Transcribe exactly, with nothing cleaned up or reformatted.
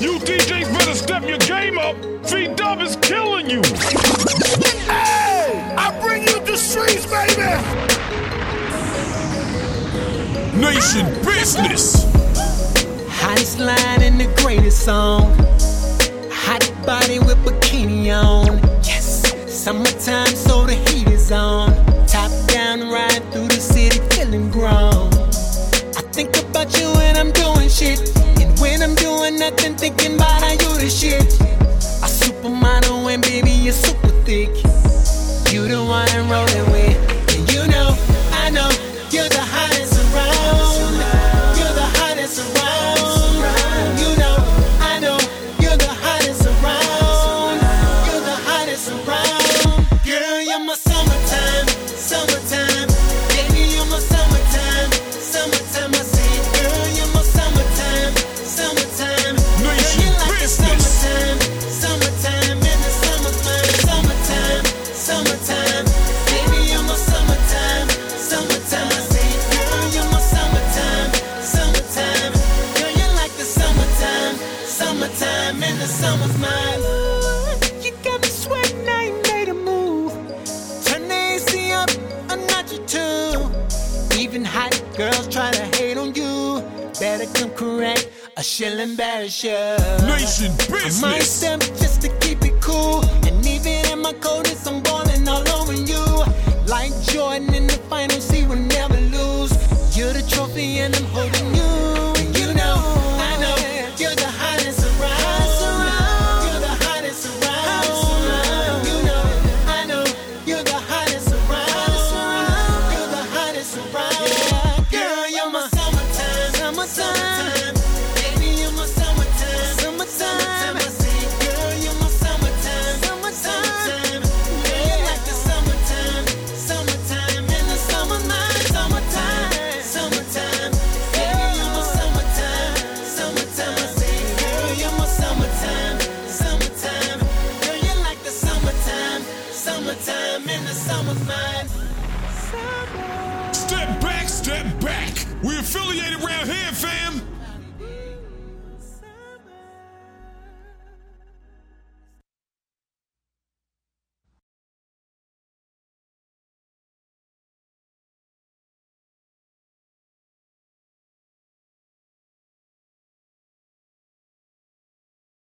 You D Js better step your game up. V-Dub is killing you. Hey! I bring you the streets, baby! Nation business. Hottest line in the greatest song. Hot body with bikini on. Yes. Summertime, so the heat is on. Top down, ride through the city, feeling grown. I think about you when I'm doing shit, and when I'm doing nothing, thinking about how you the shit. A supermodel and baby, you're super thick. You the one I'm rolling with, and you know, I know, you're the hottest around. You're the hottest around. You know, I know, you're the hottest around. You're the hottest around. Girl, you're my summertime, summertime. Baby, you're my summertime, summertime. I say, girl, you're my summertime, summertime. Girl, you're like the summertime, summertime in the summertime, summertime, summertime. Baby, you're my summertime, summertime. I say, girl, you're my summertime, summertime. Girl, you're like the summertime, summertime in the summer's mine. You got me sweating, I ain't made a move. Turn the A C up a notch or two. Even hot girls try to hate on you. Better come correct, or she'll embarrass you. Nation I might business. step just to keep it cool. And even in my coldest, I'm balling all over you. Like Jordan in the finals, he will never lose. You're the trophy and I'm holding you. And you know, I know, you're the hottest around. You're the hottest around. You know, I know, you're the hottest around. You're the hottest around. Girl, you're my summertime, summertime. Baby, you're my summertime, summertime. I say, girl, you're my summertime, summertime. Girl, you're like the summertime, summertime in the summer night, summertime, summertime. Baby, you're my summertime, summertime. I say, girl, you're my summertime, summertime. Girl, you're like the summertime, summertime in the summer's night. Step back, step back. We affiliated around here, fam.